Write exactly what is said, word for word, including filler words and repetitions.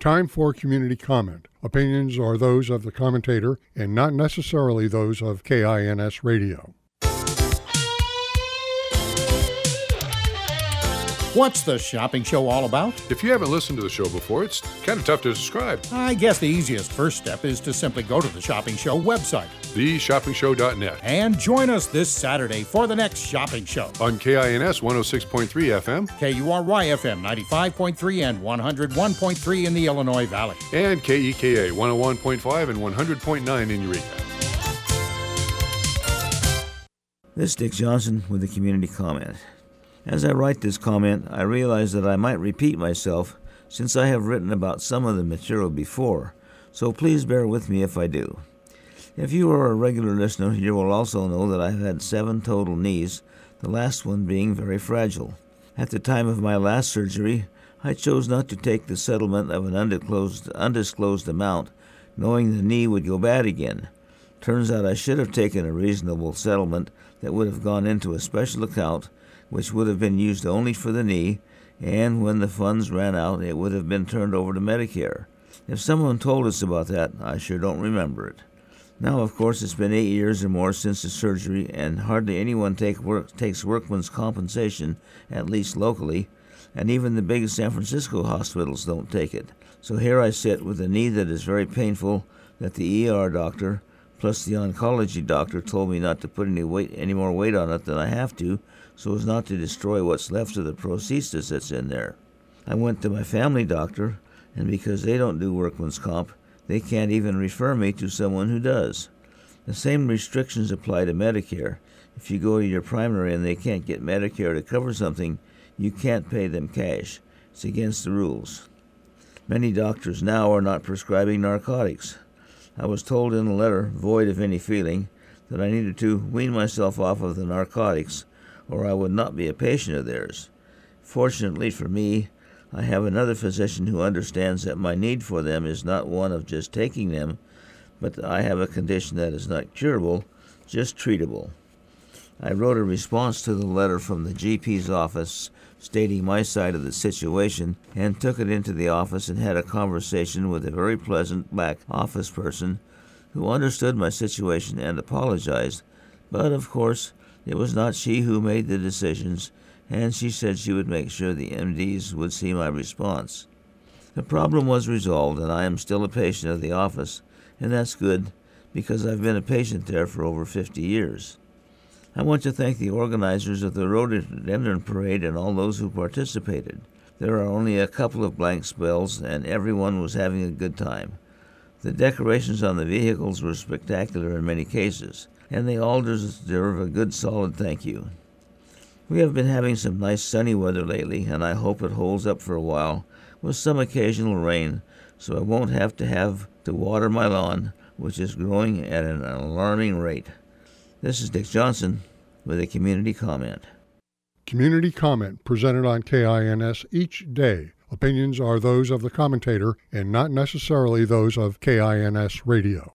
Time for community comment. Opinions are those of the commentator and not necessarily those of K I N S Radio. What's the shopping show all about? If you haven't listened to the show before, it's kind of tough to describe. I guess the easiest first step is to simply go to the Shopping Show website, the shopping show dot net, and join us this Saturday for the next shopping show. On K I N S one oh six point three F M, K U R Y F M ninety-five point three and one oh one point three in the Illinois Valley, and K E K A one oh one point five and one hundred point nine in Eureka. This is Dick Johnson with a community comment. As I write this comment, I realize that I might repeat myself since I have written about some of the material before, so please bear with me if I do. If you are a regular listener, you will also know that I've had seven total knees, the last one being very fragile. At the time of my last surgery, I chose not to take the settlement of an undisclosed, undisclosed amount, knowing the knee would go bad again. Turns out I should have taken a reasonable settlement that would have gone into a special account, which would have been used only for the knee, and when the funds ran out, it would have been turned over to Medicare. If someone told us about that, I sure don't remember it. Now, of course, it's been eight years or more since the surgery, and hardly anyone take work, takes workman's compensation, at least locally, and even the big San Francisco hospitals don't take it. So here I sit with a knee that is very painful, that the E R doctor, plus the oncology doctor, told me not to put any weight, any more weight on it than I have to, so as not to destroy what's left of the prosthesis that's in there. I went to my family doctor, and because they don't do workman's comp, they can't even refer me to someone who does. The same restrictions apply to Medicare. If you go to your primary and they can't get Medicare to cover something, you can't pay them cash. It's against the rules. Many doctors now are not prescribing narcotics. I was told in a letter, void of any feeling, that I needed to wean myself off of the narcotics, or I would not be a patient of theirs. Fortunately for me, I have another physician who understands that my need for them is not one of just taking them, but that I have a condition that is not curable, just treatable. I wrote a response to the letter from the G P's office stating my side of the situation, and took it into the office and had a conversation with a very pleasant black office person who understood my situation and apologized, but of course it was not she who made the decisions, and she said she would make sure the M Ds would see my response. The problem was resolved, and I am still a patient of the office, and that's good, because I've been a patient there for over fifty years. I want to thank the organizers of the Rhododendron Parade and all those who participated. There are only a couple of blank spells, and everyone was having a good time. The decorations on the vehicles were spectacular in many cases, and they all deserve a good solid thank you. We have been having some nice sunny weather lately, and I hope it holds up for a while, with some occasional rain, so I won't have to have to water my lawn, which is growing at an alarming rate. This is Dick Johnson with a community comment. Community comment presented on K I N S each day. Opinions are those of the commentator and not necessarily those of K I N S Radio.